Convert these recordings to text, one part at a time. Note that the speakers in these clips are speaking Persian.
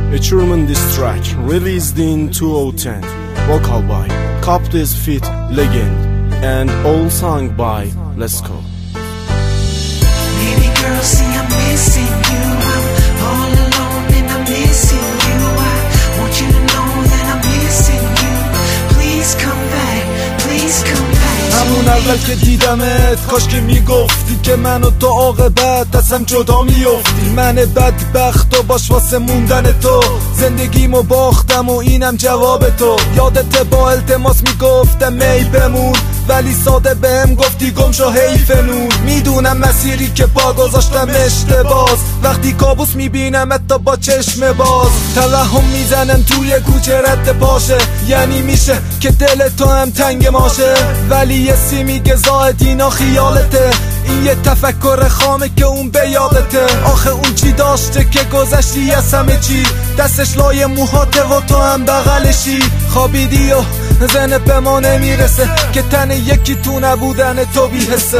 A German diss track released in 2010, vocal by Coptis feat Legend, and all sung by Lesko. Baby girl, see I'm missing you. I'm all alone and I'm missing you. I want you to know that I'm missing you. Please come back, please come back. همون اول که دیدمت کاش که میگفتی که من و تو عاقبت دستم جدا میفتی. من بدبخت و باش واسه موندن تو زندگیمو باختم و اینم جواب تو. یادت با التماس میگفتم می بمون ولی ساده بهم گفتی گم شو حیف نون. میدونم مسیری که پا گذاشتم اشتباس، وقتی کابوس میبینم حتی با چشم باز. توهم میزنم توی کوچه رد پاشه، یعنی میشه که دل تو هم تنگ ماشه. ولی یه سی میگه زاید اینا خیالته، این یه تفکر خامه که اون به یادته. آخه اون چی داشته که گذشتی از همه چی، دستش لای موهاته و تو هم بغلشی. خوابیدی و زنه به ما نمیرسه که تن یکی تو نبودن تو بیحسه.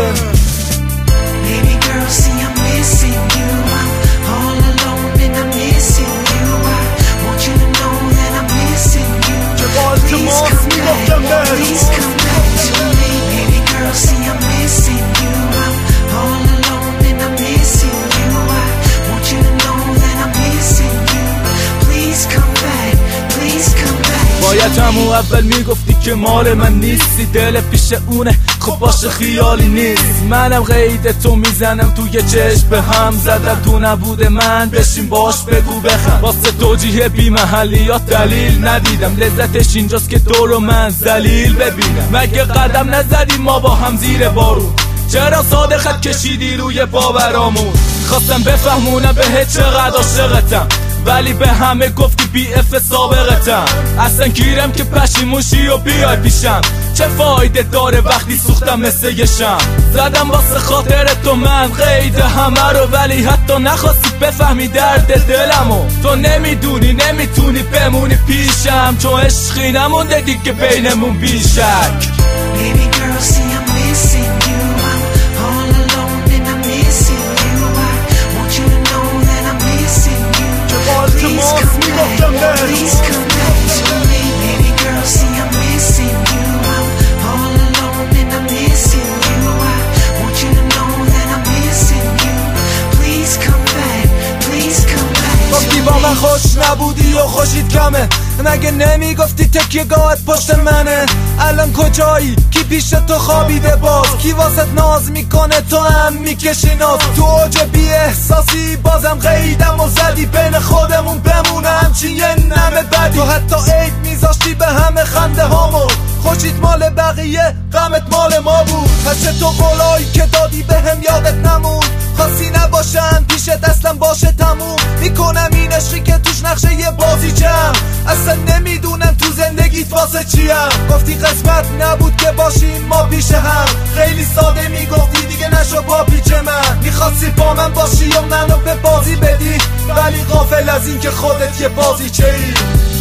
Baby girl, see I'm missing you. I'm all alone and I'm missing you. I want you to know that I'm missing you. Please come back, please come back to me. Baby girl, see I'm missing you. I'm all alone and I'm missing you. I want you to know that I'm missing you. Please come back, please come back. باید همون اول میگفتی که مال من نیستی، دل پیش اونه خب باشه خیالی نیست. منم قید تو میزنم توی چشم به هم زدم، تو نبوده من بشین باش بگو بخم. واسه توجیه بی محلیات دلیل ندیدم، لذتش اینجاست که تو رو من ذلیل ببینم. مگه قدم نزدیم ما با هم زیر بارون؟ چرا ساده خط کشیدی روی باورامون؟ خواستم بفهمونم بهت چقدر عاشقتم ولی به همه گفتی بی اف سابقتم. اصلا گیرم که پشیموشی و بیای پیشم، چه فایده داره وقتی سوختم مثل یه شم. زدم واسه خاطر تو من قید همه رو، ولی حتی نخواستی بفهمی درد دلمو. تو نمیدونی نمیتونی بمونی پیشم، چون عشقی نمونده دیگه بینمون بیشک. Baby girl, see I'm missing you. I'm all alone and I'm missing you. I want you to know that I'm missing you. Please come back, please come back to me. Baby girl, see I'm missing you. I'm all alone and I'm missing you. I want you to know that I'm missing you. Please come back, please come back to وقتی با من خوش نبودی و خوشید کمه، مگه نمیگفتی تکیه‌گاهت پشت منه؟ الان کجایی؟ کی پیش تو خوابیده باز؟ کی واسط ناز میکنه تو هم میکشی ناز؟ تو اوج بی احساسی بازم قیدم و زدی بین خودمون بمونه همچین یه نمه بدی. تو حتی عیب میذاشتی به همه خنده هامو، خوشید مال بقیه غمت مال ما بود. پس تو قولایی که دادی بهم یادت نمون، خاصی نباشن پیشت اصلا باشه تموم. میکنم این عشقی که توش نقشه یه بازی جم، اصلا نمیدونم تو زندگیت واسه چیم. گفتی قسمت نبود که باشیم ما پیش هم، خیلی ساده میگفتی دیگه نشو با پیچ من. میخواستی با من باشی و منو به بازی بدی، ولی غافل از این که خودت یه بازی چهی.